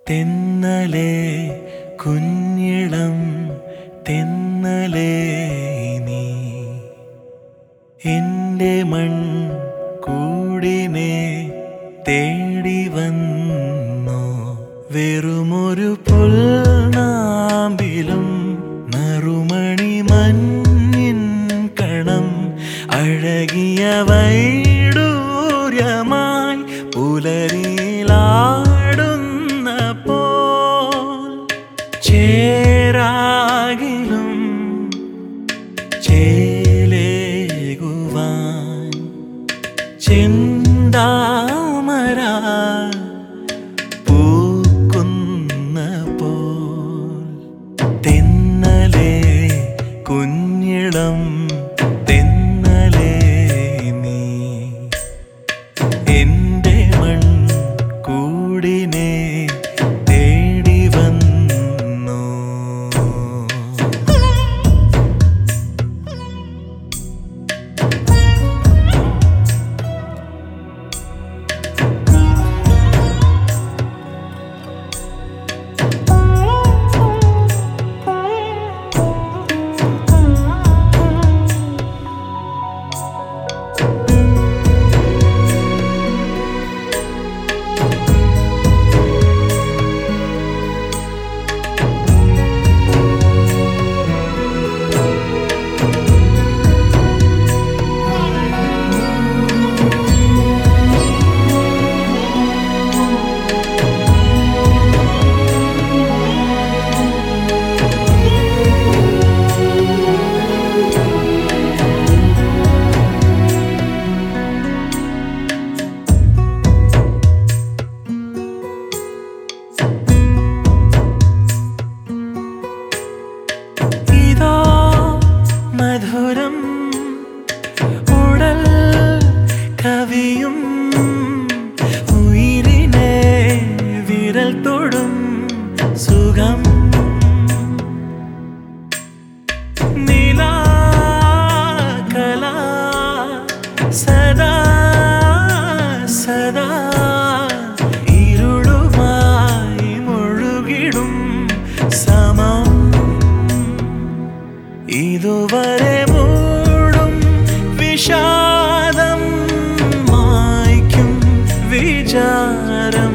തെന്നലേ കുഞ്ഞിളം തെന്നലേ നീ എൻ്റെ മൺകൂടിനെ തേടി വന്നു. വെറുമൊരു പുൽനാമ്പിലും നറുമണി മഞ്ഞിൻ കണം അഴകിയ വൈഡൂര്യമായി പുലരിയിലാടുന്നപ്പോൾ ചേരാകിലും ചേലേകുവാൻ ചെന്താമര പൂക്കുന്നപ്പോൾ തെന്നലേ കുഞ്ഞിളം തെന്നലേ നീ എൻ്റെ മൺകൂടിനെ തേടി വന്നു. മധുരം ഉടൽ കവിയും ഉയിരിനെ വിരൽ തൊടും സുഖം നിലാകല സദാ സദാ ഇരുളുമായി മുഴുകിടും സമം ഇതുവരെ മൂടും വിഷാദം മായ്ക്കും വിചാരം